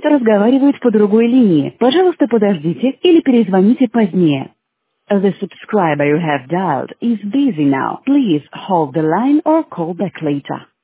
разговаривает по другой линии. Пожалуйста, подождите или перезвоните позднее. The subscriber you have dialed is busy now. Please hold the line or call back later.